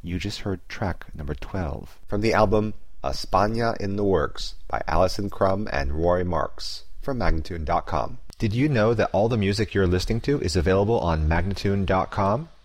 You just heard track number 12 from the album España in the Works by Alison Crum and Roy Marks from Magnatune.com. Did you know that all the music you're listening to is available on Magnatune.com?